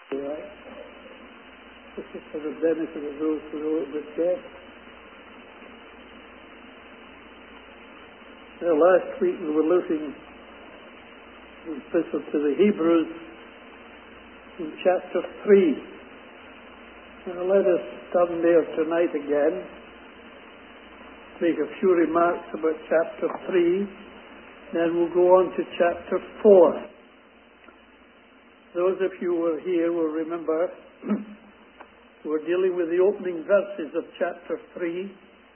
Right. This is for the benefit of those who know it with death. Now, last week we were looking at the Epistle to the Hebrews in chapter 3. Now let us turn there tonight again, make a few remarks about chapter 3, then we'll go on to chapter 4. Those of you who were here will remember we're dealing with the opening verses of chapter 3,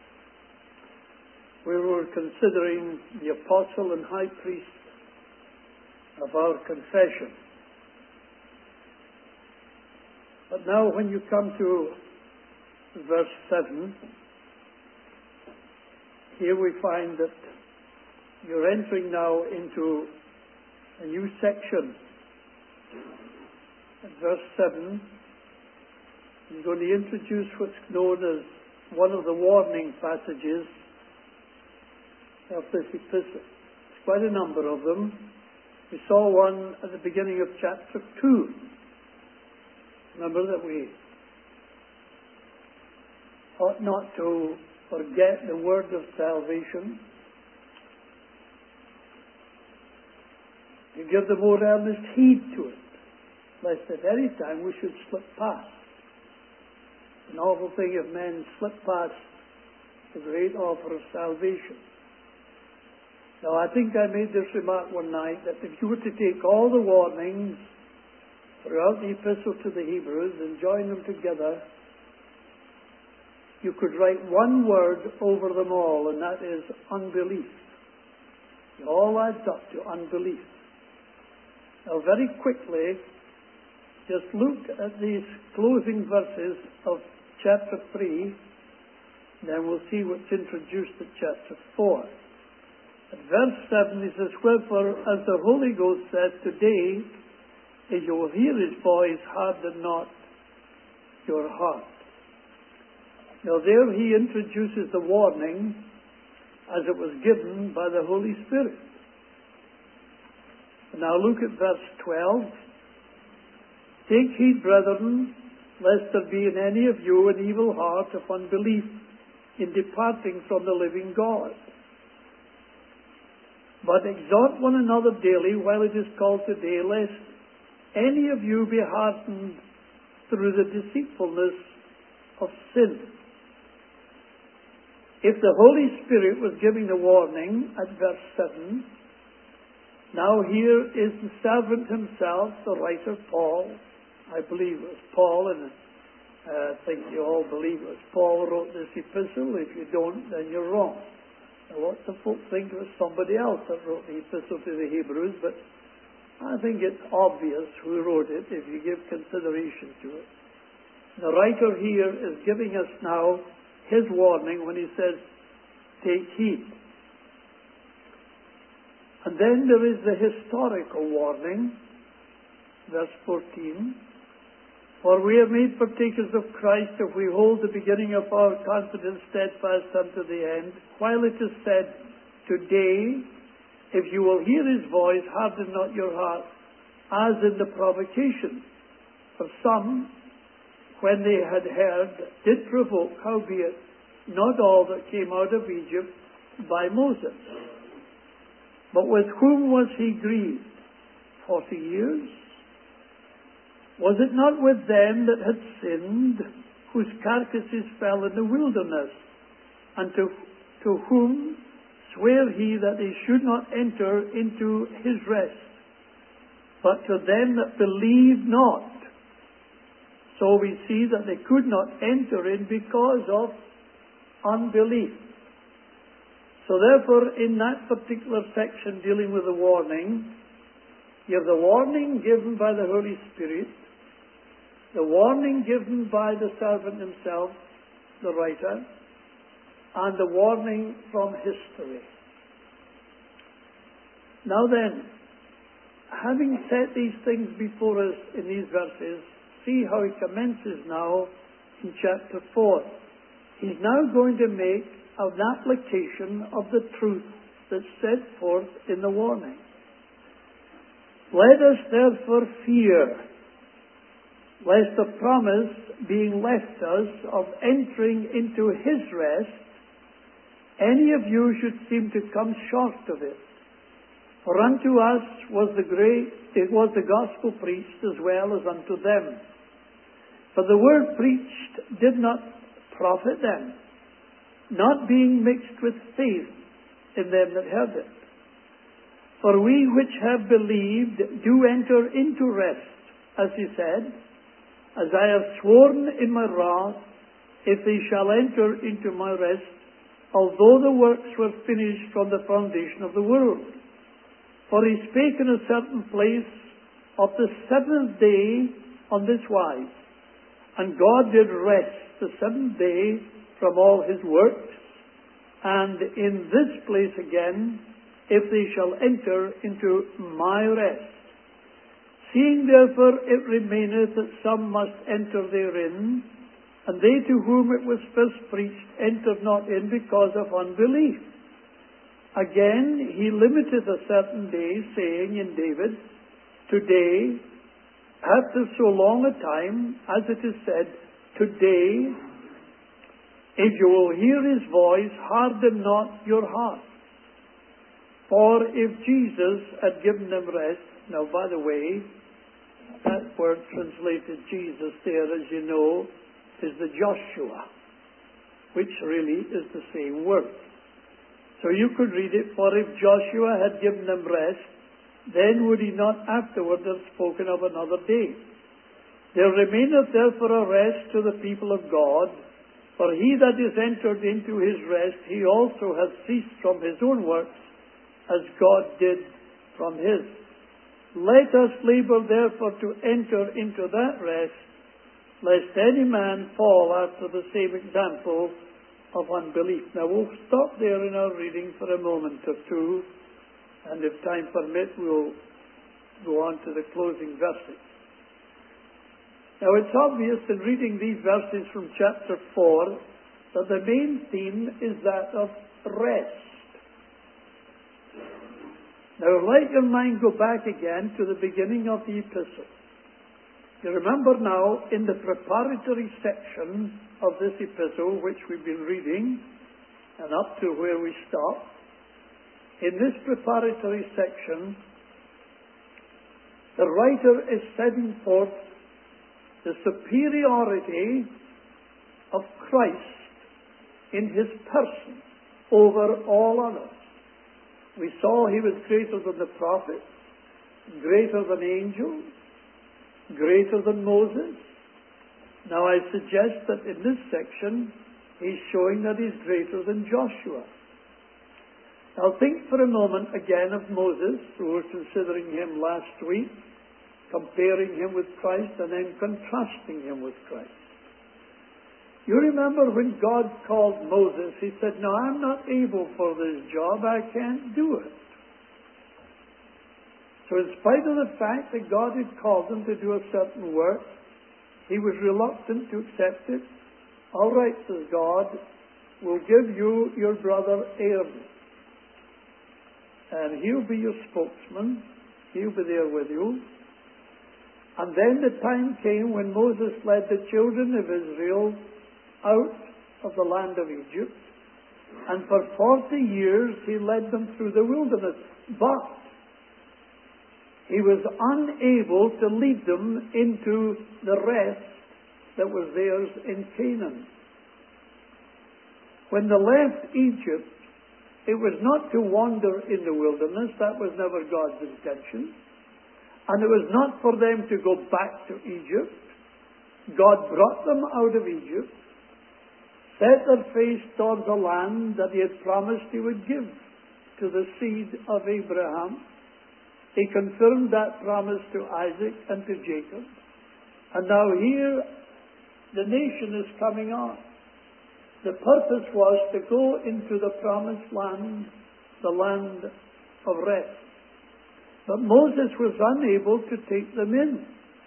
where we're considering the apostle and high priest of our confession. But now when you come to verse 7, here we find that you're entering now into a new section. In verse 7, he's going to introduce what's known as one of the warning passages of this epistle. There's quite a number of them. We saw one at the beginning of chapter 2. Remember that we ought not to forget the word of salvation, to give the more earnest heed to it, lest at any time we should slip past. An awful thing if men slip past the great offer of salvation. Now, I think I made this remark one night, that if you were to take all the warnings throughout the Epistle to the Hebrews and join them together, you could write one word over them all, and that is unbelief. It all adds up to unbelief. Now, very quickly, just look at these closing verses of chapter 3, then we'll see what's introduced at chapter 4. At verse 7, he says, "Wherefore, as the Holy Ghost says, today, if you will hear his voice, harden not your heart." Now there he introduces the warning as it was given by the Holy Spirit. Now look at verse 12. "Take heed, brethren, lest there be in any of you an evil heart of unbelief in departing from the living God. But exhort one another daily while it is called today, lest any of you be hardened through the deceitfulness of sin." If the Holy Spirit was giving the warning at verse 7, now here is the servant himself, the writer Paul. I believe it was Paul, and I think you all believe it was Paul who wrote this epistle. If you don't, then you're wrong. Now, lots of folk think it was somebody else that wrote the Epistle to the Hebrews, but I think it's obvious who wrote it if you give consideration to it. The writer here is giving us now his warning when he says, "Take heed." And then there is the historical warning, verse 14. "For we are made partakers of Christ if we hold the beginning of our confidence steadfast unto the end, while it is said, today, if you will hear his voice, harden not your heart, as in the provocation. For some, when they had heard, did provoke, howbeit not all that came out of Egypt by Moses. But with whom was he grieved? 40 years? Was it not with them that had sinned, whose carcasses fell in the wilderness, and to whom sware he that they should not enter into his rest, but to them that believed not? So we see that they could not enter in because of unbelief." So therefore, in that particular section dealing with the warning, you have the warning given by the Holy Spirit, the warning given by the servant himself, the writer, and the warning from history. Now then, having set these things before us in these verses, see how he commences now in chapter 4. He's now going to make an application of the truth that's set forth in the warning. Let us therefore fear, lest the promise being left us of entering into his rest, any of you should seem to come short of it. For unto us it was the gospel preached as well as unto them. For the word preached did not profit them, not being mixed with faith in them that heard it. For we which have believed do enter into rest, as he said, as I have sworn in my wrath, if they shall enter into my rest, although the works were finished from the foundation of the world. For he spake in a certain place of the seventh day on this wise, and God did rest the seventh day from all his works, and in this place again, if they shall enter into my rest. Seeing therefore it remaineth that some must enter therein, and they to whom it was first preached entered not in because of unbelief. Again, he limiteth a certain day, saying in David, today, after so long a time, as it is said, today, if you will hear his voice, harden not your heart. For if Jesus had given them rest, now by the way, that word translated Jesus there, as you know, is the Joshua, which really is the same word. So you could read it, for if Joshua had given them rest, then would he not afterward have spoken of another day. There remaineth therefore a rest to the people of God, for he that is entered into his rest, he also hath ceased from his own works, as God did from his. Let us labor therefore to enter into that rest, lest any man fall after the same example of unbelief. Now we'll stop there in our reading for a moment or two, and if time permit, we'll go on to the closing verses. Now it's obvious in reading these verses from chapter 4 that the main theme is that of rest. Now let your mind go back again to the beginning of the epistle. You remember now in the preparatory section of this epistle, which we've been reading, and up to where we stop, in this preparatory section, the writer is setting forth the superiority of Christ in his person over all others. We saw he was greater than the prophets, greater than angels, greater than Moses. Now I suggest that in this section he's showing that he's greater than Joshua. Now think for a moment again of Moses. We were considering him last week, comparing him with Christ and then contrasting him with Christ. You remember when God called Moses, he said, no, I'm not able for this job, I can't do it. So in spite of the fact that God had called him to do a certain work, he was reluctant to accept it. All right, says God, we'll give you your brother Aaron, and he'll be your spokesman, he'll be there with you. And then the time came when Moses led the children of Israel out of the land of Egypt, and for 40 years he led them through the wilderness, but he was unable to lead them into the rest that was theirs in Canaan. When they left Egypt, it was not to wander in the wilderness. That was never God's intention. And it was not for them to go back to Egypt. God brought them out of Egypt, set their face towards the land that he had promised he would give to the seed of Abraham. He confirmed that promise to Isaac and to Jacob. And now here, the nation is coming on. The purpose was to go into the promised land, the land of rest. But Moses was unable to take them in.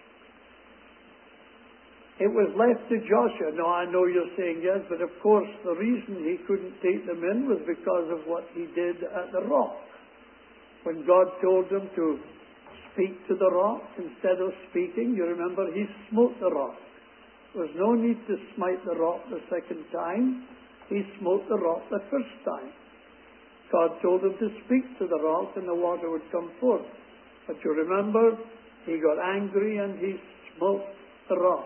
It was left to Joshua. Now, I know you're saying yes, but of course the reason he couldn't take them in was because of what he did at the rock. When God told him to speak to the rock instead of speaking. You remember, he smote the rock. There was no need to smite the rock the second time. He smote the rock the first time. God told him to speak to the rock and the water would come forth. But you remember, he got angry and he smote the rock.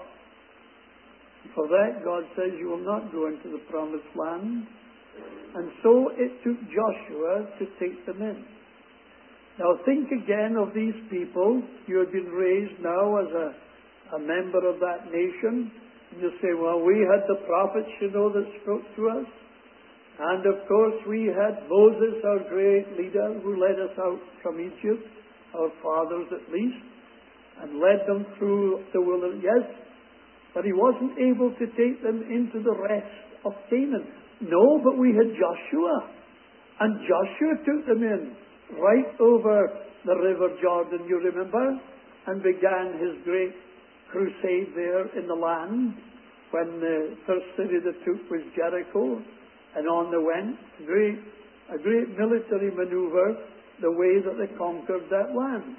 For that, God says, you will not go into the promised land. And so it took Joshua to take them in. Now think again of these people. You have been raised now as a member of that nation. And you say, well, we had the prophets, that spoke to us. And of course we had Moses, our great leader, who led us out from Egypt, our fathers at least, and led them through the wilderness. Yes, but he wasn't able to take them into the rest of Canaan. No, but we had Joshua. And Joshua took them in right over the river Jordan, you remember, and began his great crusade there in the land when the first city that took was Jericho, and on they went. A great military maneuver, the way that they conquered that land.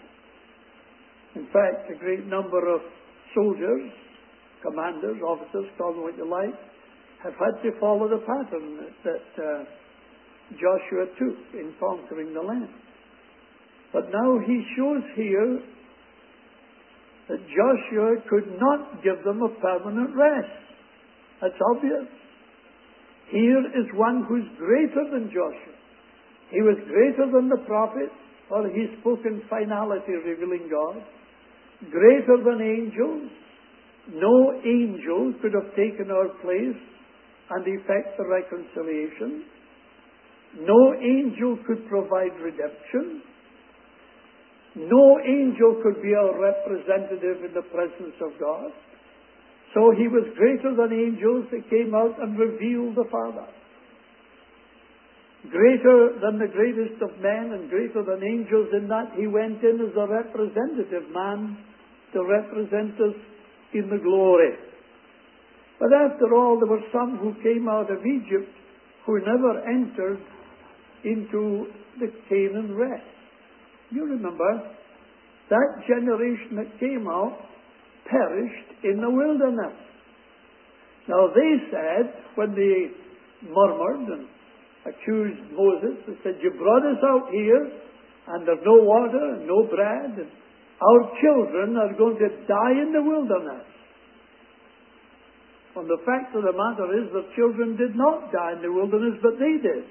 In fact, a great number of soldiers, commanders, officers, call them what you like, have had to follow the pattern that Joshua took in conquering the land. But now he shows here that Joshua could not give them a permanent rest. That's obvious. Here is one who's greater than Joshua. He was greater than the prophet, for he spoke in finality, revealing God. Greater than angels. No angel could have taken our place and effect the reconciliation. No angel could provide redemption. No angel could be our representative in the presence of God. So he was greater than angels that came out and revealed the Father. Greater than the greatest of men and greater than angels in that he went in as a representative man to represent us in the glory. But after all, there were some who came out of Egypt who never entered into the Canaan rest. You remember, that generation that came out perished in the wilderness. Now they said, when they murmured and accused Moses, they said, you brought us out here and there's no water and no bread, and our children are going to die in the wilderness. And the fact of the matter is the children did not die in the wilderness, but they did.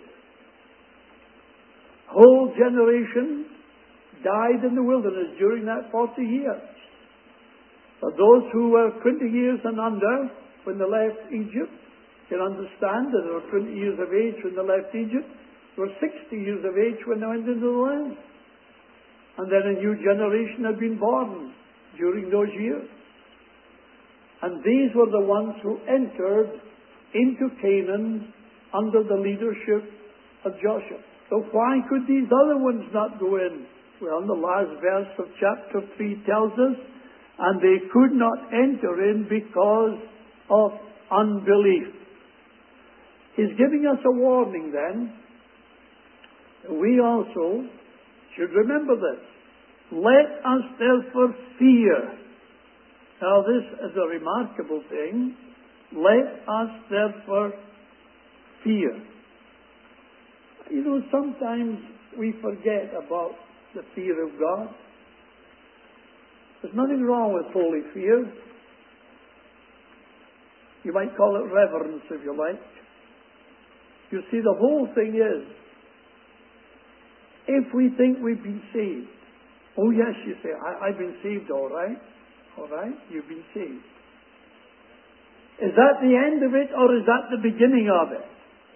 Whole generation died in the wilderness during that 40 years. But those who were 20 years and under when they left Egypt can understand that they were 20 years of age when they left Egypt. They were 60 years of age when they went into the land. And then a new generation had been born during those years. And these were the ones who entered into Canaan under the leadership of Joshua. So why could these other ones not go in? Well, the last verse of chapter 3 tells us, and they could not enter in because of unbelief. He's giving us a warning then. We also should remember this. Let us therefore fear. Now this is a remarkable thing. Let us therefore fear. Sometimes we forget about the fear of God. There's nothing wrong with holy fear. You might call it reverence if you like. You see, the whole thing is, if we think we've been saved, oh yes, you say, I've been saved, all right. All right, you've been saved. Is that the end of it, or is that the beginning of it?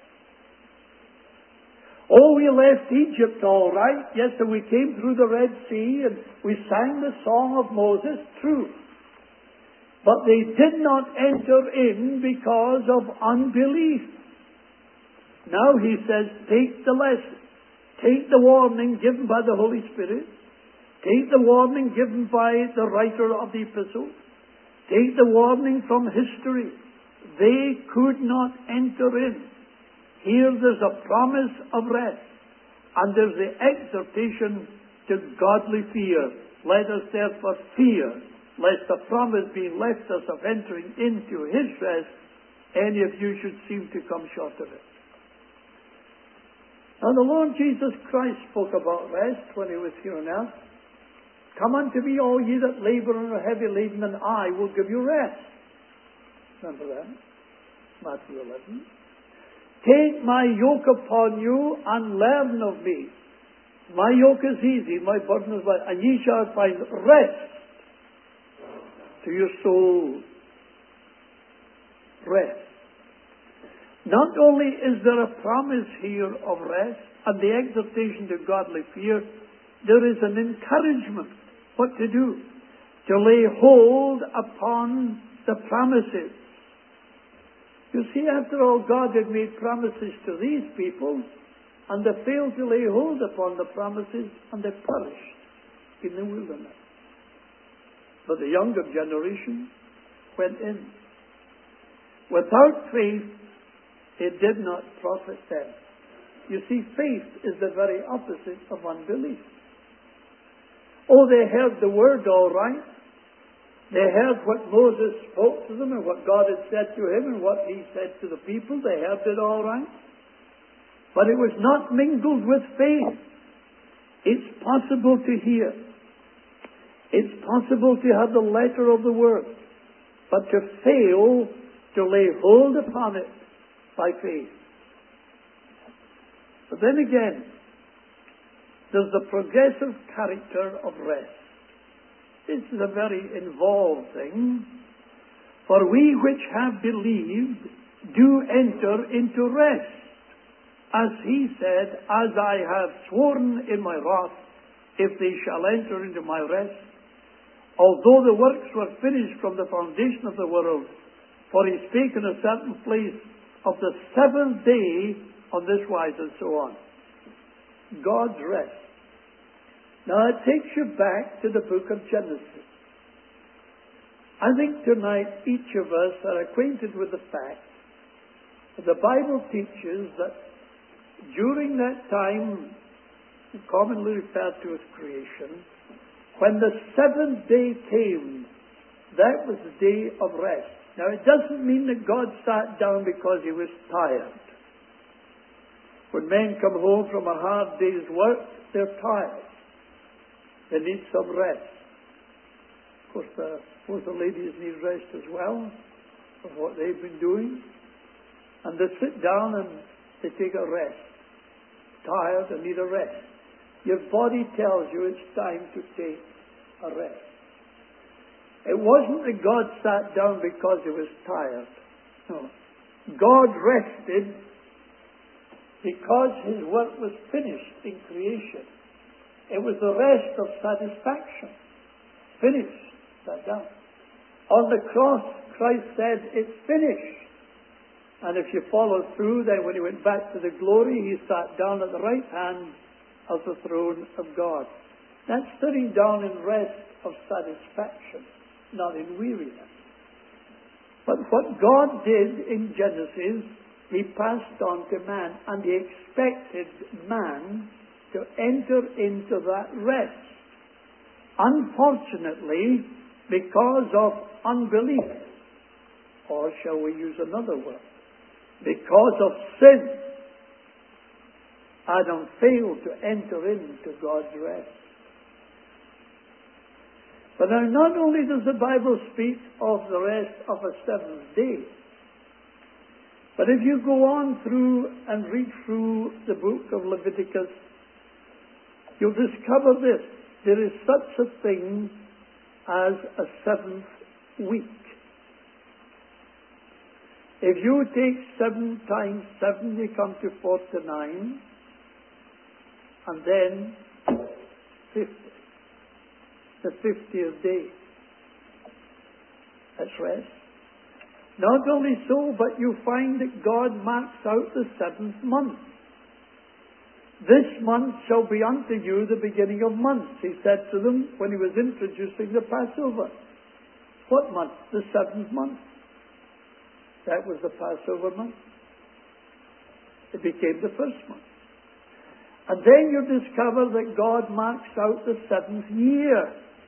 Oh, we left Egypt, all right. Yes, and we came through the Red Sea, and we sang the song of Moses. True. But they did not enter in because of unbelief. Now he says, take the lesson. Take the warning given by the Holy Spirit. Take the warning given by the writer of the epistle. Take the warning from history. They could not enter in. Here there's a promise of rest. And there's the exhortation to godly fear. Let us therefore fear, lest the promise being left us of entering into his rest, any of you should seem to come short of it. Now the Lord Jesus Christ spoke about rest when he was here on earth. Come unto me, all ye that labor and are heavy laden, and I will give you rest. Remember that? Matthew 11. Take my yoke upon you and learn of me. My yoke is easy, my burden is light, and ye shall find rest to your soul. Rest. Not only is there a promise here of rest and the exhortation to godly fear, there is an encouragement what to do. To lay hold upon the promises. You see, after all, God had made promises to these people, and they failed to lay hold upon the promises, and they perished in the wilderness. But the younger generation went in. Without faith, it did not profit them. You see, faith is the very opposite of unbelief. Oh, they heard the word all right. They heard what Moses spoke to them and what God had said to him and what he said to the people. They heard it all right. But it was not mingled with faith. It's possible to hear. It's possible to have the letter of the word, but to fail to lay hold upon it by faith. But then again, there's the progressive character of rest. This is a very involved thing. For we which have believed do enter into rest. As he said, as I have sworn in my wrath, if they shall enter into my rest, although the works were finished from the foundation of the world, for he spake in a certain place of the seventh day on this wise, and so on. God's rest. Now it takes you back to the book of Genesis. I think tonight each of us are acquainted with the fact that the Bible teaches that during that time, commonly referred to as creation, when the seventh day came, that was the day of rest. Now it doesn't mean that God sat down because he was tired. When men come home from a hard day's work, they're tired. They need some rest. Of course, both the ladies need rest as well of what they've been doing. And they sit down and they take a rest. Tired and need a rest. Your body tells you it's time to take a rest. It wasn't that God sat down because he was tired. No. God rested because his work was finished in creation. It was the rest of satisfaction. Finished. Sat down. On the cross, Christ said, it's finished. And if you follow through, then when he went back to the glory, he sat down at the right hand of the throne of God. That's sitting down in rest of satisfaction, not in weariness. But what God did in Genesis, he passed on to man, and he expected man to enter into that rest. Unfortunately, because of unbelief, or shall we use another word, because of sin, Adam failed to enter into God's rest. But now, not only does the Bible speak of the rest of a seventh day, but if you go on through and read through the book of Leviticus, you'll discover this. There is such a thing as a seventh week. If you take 7 times 7, you come to 49, and then 50. The 50th day. That's rest. Not only so, but you find that God marks out the 7th month. This month shall be unto you the beginning of months, he said to them when he was introducing the Passover. What month? The 7th month. That was the Passover month. It became the first month. And then you discover that God marks out the 7th year.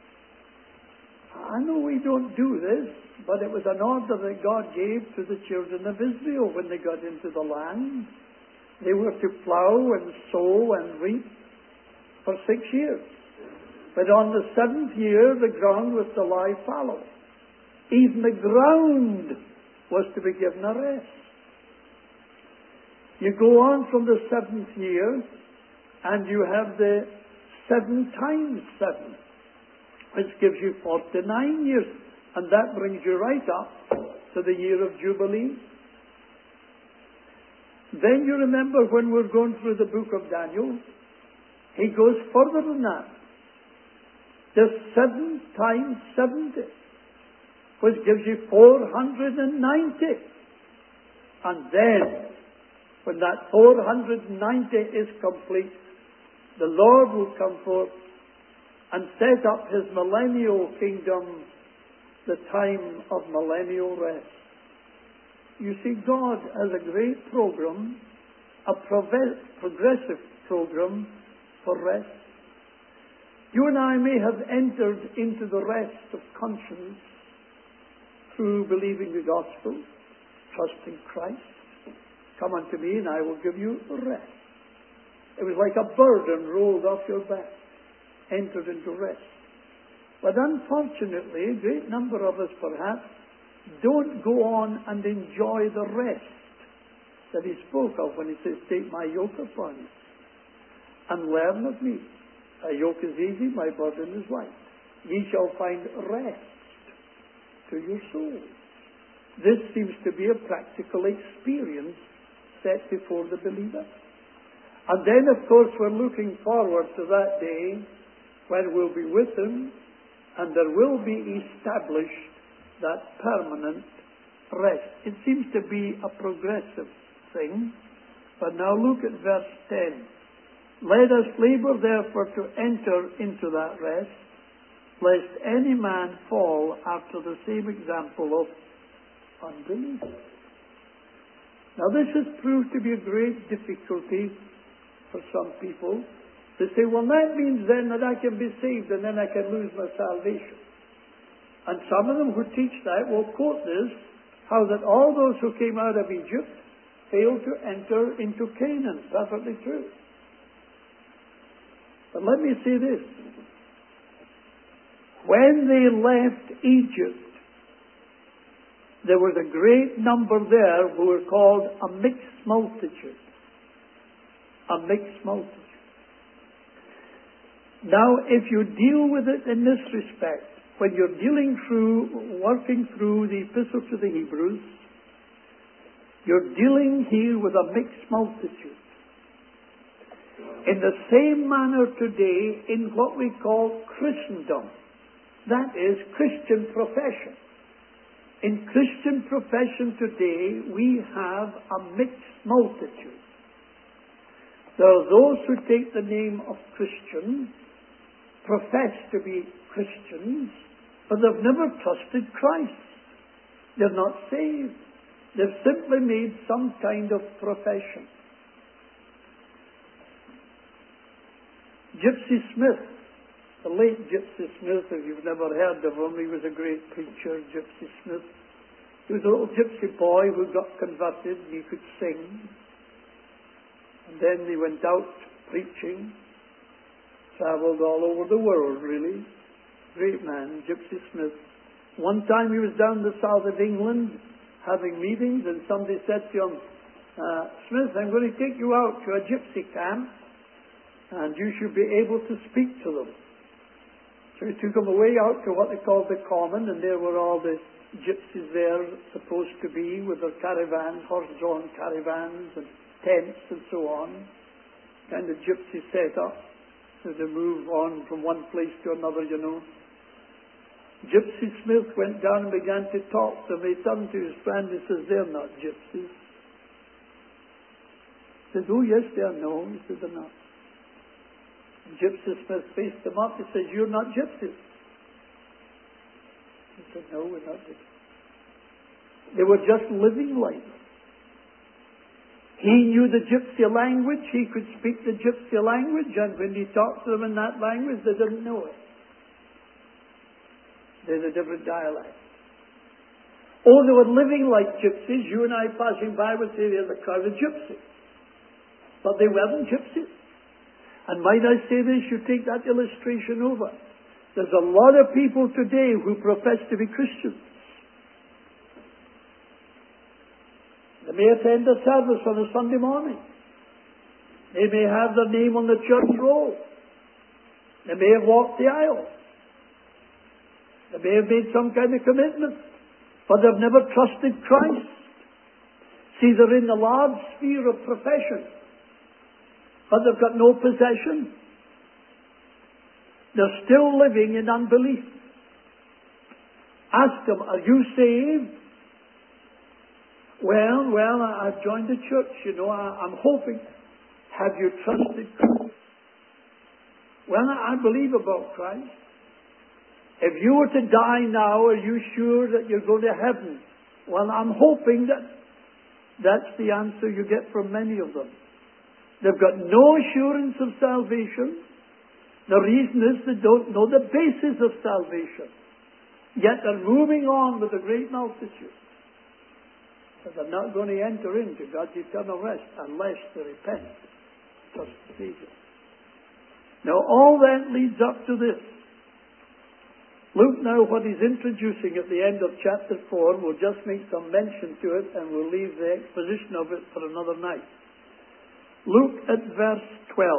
I know we don't do this, but it was an order that God gave to the children of Israel when they got into the land. They were to plow and sow and reap for 6 years. But on the 7th year, the ground was to lie fallow. Even the ground was to be given a rest. You go on from the 7th year, and you have the 7 times 7, which gives you 49 years. And that brings you right up to the year of Jubilee. Then you remember when we're going through the book of Daniel, he goes further than that. The 7 times 70, which gives you 490. And then, when that 490 is complete, the Lord will come forth and set up his millennial kingdom, the time of millennial rest. You see, God has a great program, a progressive program for rest. You and I may have entered into the rest of conscience through believing the gospel, trusting Christ. Come unto me and I will give you rest. It was like a burden rolled off your back, entered into rest. But unfortunately, a great number of us perhaps don't go on and enjoy the rest that he spoke of when he says, take my yoke upon you and learn of me. A yoke is easy, my burden is light. Ye shall find rest to your souls. This seems to be a practical experience set before the believer. And then, of course, we're looking forward to that day when we'll be with him and there will be established that permanent rest. It seems to be a progressive thing. But now look at verse 10. Let us labor therefore to enter into that rest, lest any man fall after the same example of unbelief. Now this has proved to be a great difficulty for some people. They say, well, that means then that I can be saved and then I can lose my salvation. And some of them who teach that will quote this, how that all those who came out of Egypt failed to enter into Canaan. Perfectly true. But let me say this. When they left Egypt, there was a great number there who were called a mixed multitude. A mixed multitude. Now, if you deal with it in this respect, when you're working through the Epistle to the Hebrews, you're dealing here with a mixed multitude. In the same manner today, in what we call Christendom, that is Christian profession. In Christian profession today, we have a mixed multitude. There are those who take the name of Christian, profess to be Christians, but they've never trusted Christ. They're not saved. They've simply made some kind of profession. Gypsy Smith, the late Gypsy Smith, if you've never heard of him, he was a great preacher, Gypsy Smith. He was a little gypsy boy who got converted and he could sing. And then he went out preaching, travelled all over the world really. Great man, Gypsy Smith. One time he was down the south of England having meetings and somebody said to him, Smith, I'm going to take you out to a gypsy camp and you should be able to speak to them. So he took him away out to what they called the common, and there were all the gypsies there supposed to be with their caravans, horse-drawn caravans and tents and so on. Kind of gypsy set-up as they move on from one place to another, you know. Gypsy Smith went down and began to talk to them. He turned to his friend and says, they're not gypsies. He says, oh yes, they are. No, he said, they're not. Gypsy Smith faced them up. He says, you're not gypsies. He said, no, we're not gypsies. They were just living life. He knew the gypsy language. He could speak the gypsy language, and when he talked to them in that language, they didn't know it. There's a different dialect. Oh, they were living like gypsies. You and I passing by would say there's a crowd of gypsies. But they weren't gypsies. And might I say this, you take that illustration over. There's a lot of people today who profess to be Christians. They may attend a service on a Sunday morning. They may have their name on the church roll. They may have walked the aisle. They may have made some kind of commitment. But they've never trusted Christ. See, they're in the large sphere of profession. But they've got no possession. They're still living in unbelief. Ask them, are you saved? Well, I've joined the church, I'm hoping. Have you trusted Christ? Well, I believe about Christ. If you were to die now, are you sure that you're going to heaven? Well, I'm hoping that's the answer you get from many of them. They've got no assurance of salvation. The reason is they don't know the basis of salvation. Yet they're moving on with a great multitude. But they're not going to enter into God's eternal rest unless they repent. Trust the Savior. Now all that leads up to this. Luke now, what he's introducing at the end of chapter 4, we'll just make some mention to it and we'll leave the exposition of it for another night. Look at verse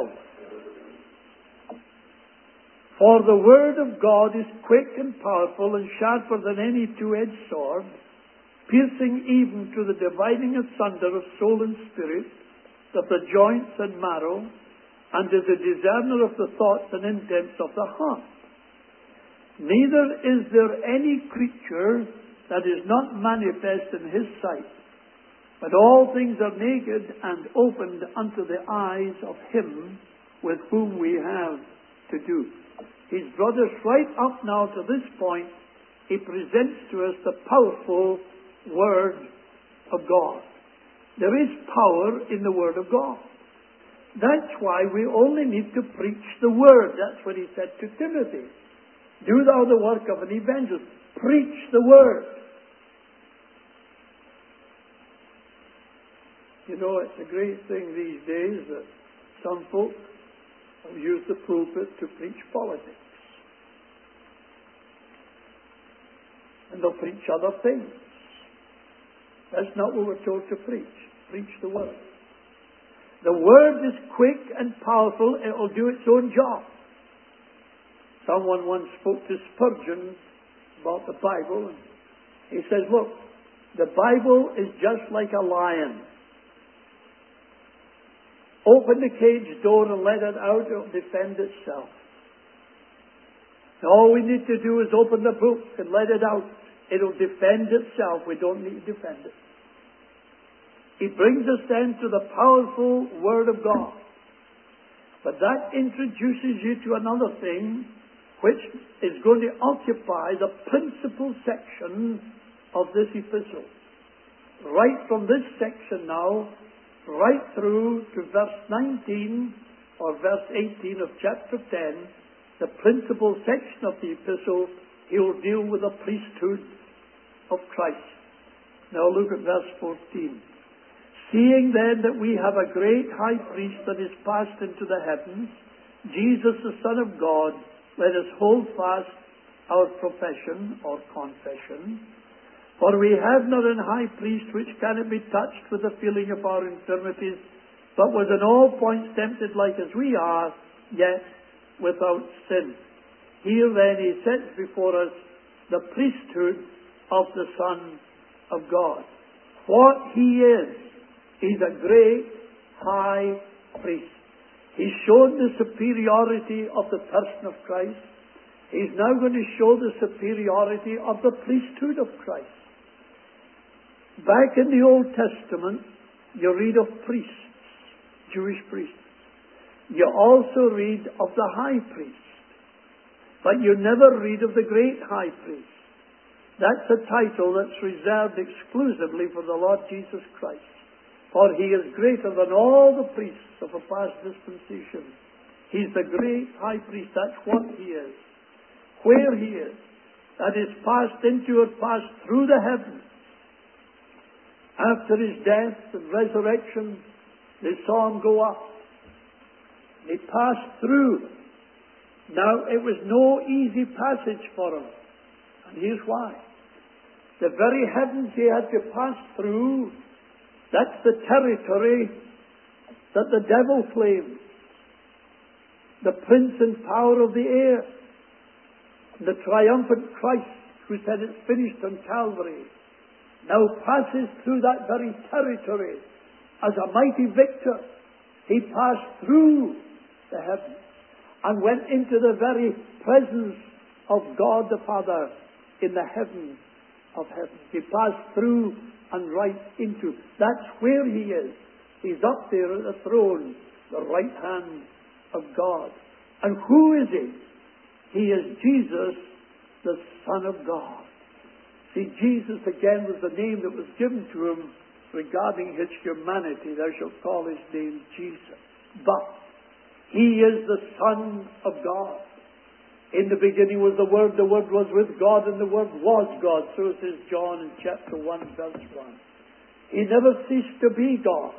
12. For the word of God is quick and powerful and sharper than any two-edged sword, piercing even to the dividing asunder of soul and spirit, of the joints and marrow, and is a discerner of the thoughts and intents of the heart. Neither is there any creature that is not manifest in his sight, but all things are naked and opened unto the eyes of him with whom we have to do. He's brought us right up now to this point. He presents to us the powerful Word of God. There is power in the Word of God. That's why we only need to preach the Word. That's what he said to Timothy. Do thou the work of an evangelist. Preach the Word. It's a great thing these days that some folk have used the pulpit to preach politics. And they'll preach other things. That's not what we're told to preach. Preach the Word. The Word is quick and powerful. It will do its own job. Someone once spoke to Spurgeon about the Bible. And he says, look, the Bible is just like a lion. Open the cage door and let it out. It will defend itself. All we need to do is open the book and let it out. It will defend itself. We don't need to defend it. He brings us then to the powerful Word of God. But that introduces you to another thing which is going to occupy the principal section of this epistle. Right from this section now, right through to verse 19 or verse 18 of chapter 10, the principal section of the epistle, he will deal with the priesthood of Christ. Now look at verse 14. Seeing then that we have a great high priest that is passed into the heavens, Jesus the Son of God, let us hold fast our profession or confession. For we have not an high priest which cannot be touched with the feeling of our infirmities, but was in all points tempted like as we are, yet without sin. Here then he sets before us the priesthood of the Son of God. What he is, he's a great high priest. He's shown the superiority of the person of Christ. He's now going to show the superiority of the priesthood of Christ. Back in the Old Testament, you read of priests, Jewish priests. You also read of the high priest. But you never read of the great high priest. That's a title that's reserved exclusively for the Lord Jesus Christ. For he is greater than all the priests of a past dispensation. He's the great high priest. That's what he is. Where he is. that is passed into or passed through the heavens. After his death and resurrection, they saw him go up. He passed through. Now, it was no easy passage for him. And here's why. The very heavens he had to pass through, that's the territory that the devil claims. The prince and power of the air. The triumphant Christ, who said it's finished on Calvary, now passes through that very territory as a mighty victor. He passed through the heavens and went into the very presence of God the Father in the heavens of heavens. He passed through and right into. That's where he is. He's up there at the throne, the right hand of God. And who is he? He is Jesus, the Son of God. See, Jesus again was the name that was given to him regarding his humanity. Thou shalt call his name Jesus. But he is the Son of God. In the beginning was the Word was with God, and the Word was God. So says John in chapter 1, verse 1. He never ceased to be God.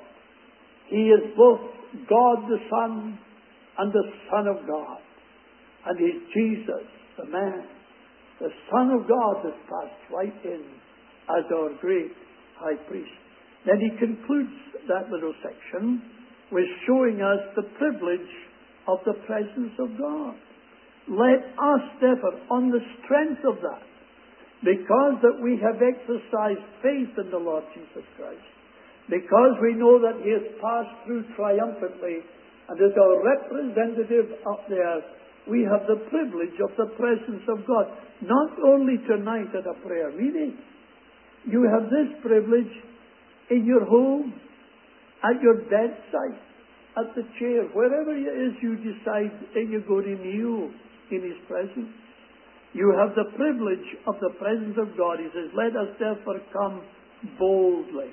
He is both God the Son and the Son of God. And he's Jesus, the man, the Son of God, that passed right in as our great high priest. Then he concludes that little section with showing us the privilege of the presence of God. Let us, therefore, on the strength of that, because that we have exercised faith in the Lord Jesus Christ, because we know that he has passed through triumphantly and is our representative up there, we have the privilege of the presence of God. Not only tonight at a prayer meeting. You have this privilege in your home, at your bedside, at the chair, wherever it is you decide that you're going to kneel in his presence. You have the privilege of the presence of God. He says, let us therefore come boldly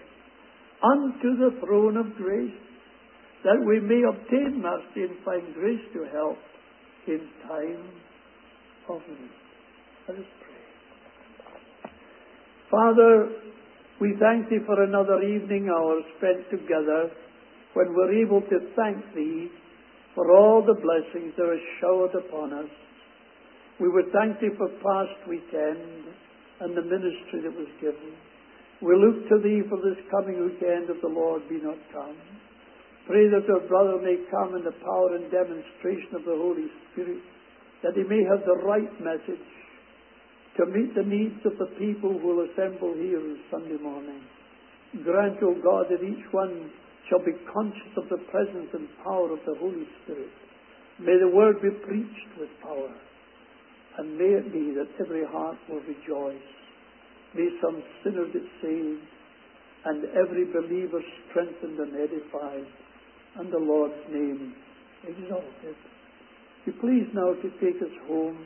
unto the throne of grace, that we may obtain mercy and find grace to help in time of need. Let us pray. Father, we thank thee for another evening hour spent together when we're able to thank thee for all the blessings that are showered upon us. We would thank thee for past weekend and the ministry that was given. We look to thee for this coming weekend if the Lord be not come. Pray that our brother may come in the power and demonstration of the Holy Spirit, that he may have the right message to meet the needs of the people who will assemble here on Sunday morning. Grant, O God, that each one shall be conscious of the presence and power of the Holy Spirit. May the word be preached with power, and may it be that every heart will rejoice. May some sinner get saved, and every believer strengthened and edified, and the Lord's name exalted. Be pleased now to take us home.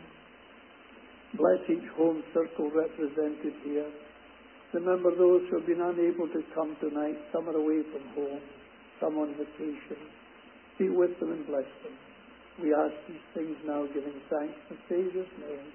Bless each home circle represented here. Remember those who have been unable to come tonight. Some are away from home, some on vacation. Be with them and bless them. We ask these things now, giving thanks in the Saviour's name.